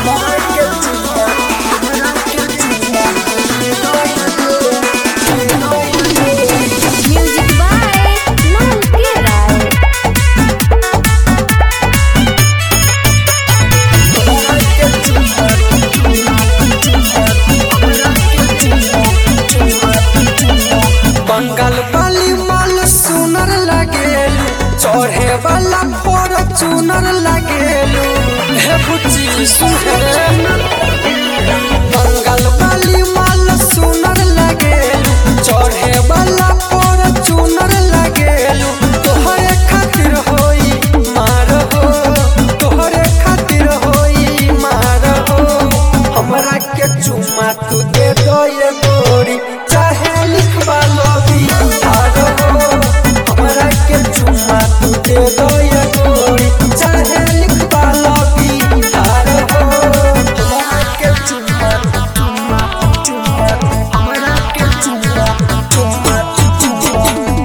बंगाल वाली माल सुनर लागेलू, चढ़े वाला फॉर्च्यूनर लागेलू। हे बुच्ची सुनरे बंगाल वाली माल सुनर लागेलू, चढ़े वाला फॉर्च्यूनर लागेलू। तोहरे खातिर होई मार हो, तोहरे खातिर होई मार हो। हमरा के चुम्मा तू दे दो ये गोरी, चाहे लिखवा लो बिहार हो। हमरा के चुम्मा तू दे दो ये गोरी, चाहे लिखवा लो बिहार हो। हमरा के चुम्मा चुम्मा चुम्मा, हमरा के चुम्मा चुम्मा चुम्मा।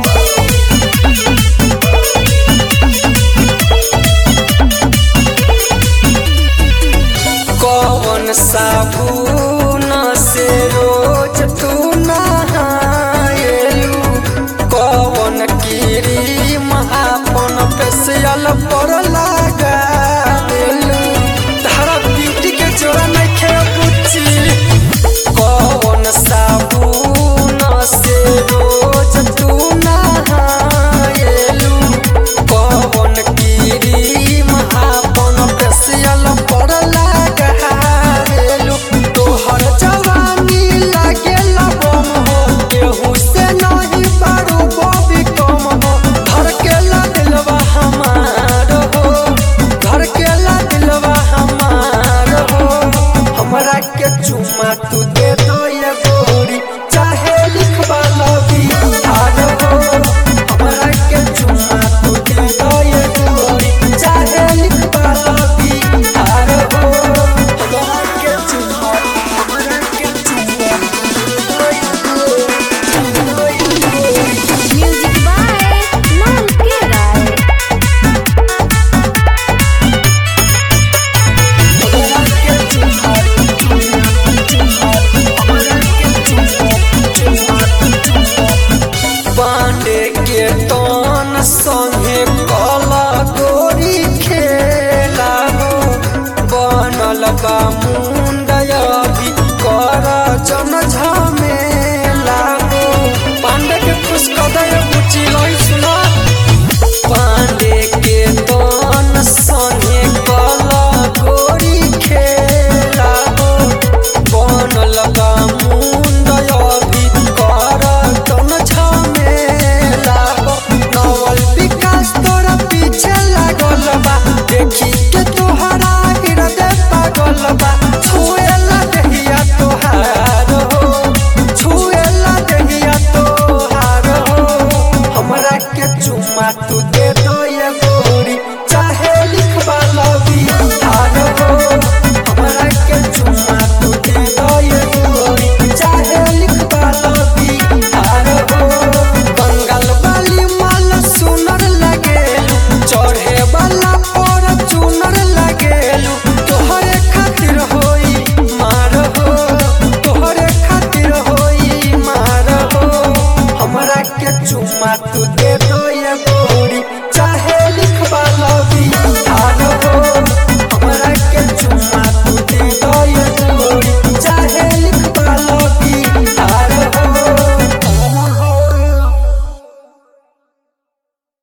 कौन साबुन से रोज तू नहाएलू, कौन क्रीम आपन फेशियल पर लगावेलू। तारा ब्यूटी के जोड़ा नइखे बुच्ची। कौन साबुन से रोज तू नहाएलू, कौन क्रीम आपन फेशियल पर लगावेलू। तोहर जवानी लागेला बम हो, केहू से नहीं पारू बॉबी कम हो। धड़केला दिलवा हमार हो, धड़केला दिलवा हमार हो। हमरा के चुम्मा तू दे दो ये गोरी, चाहे लिखवा लो बिहार हो। हमरा के चुम्मा तू दे दो ये गोरी, चाहे लिखवा लो बिहार हो। हमरा के चुम्मा, हमरा के चुम्मा दे दो ये गोरी। म्यूजिक बाय लाल के राय। हमरा के चुम्मा चुम्मा, हमरा के चुम्मा चुम्मा चुम्मा। पांडे के तन संगे कला गोरी खेला हो, बनल बा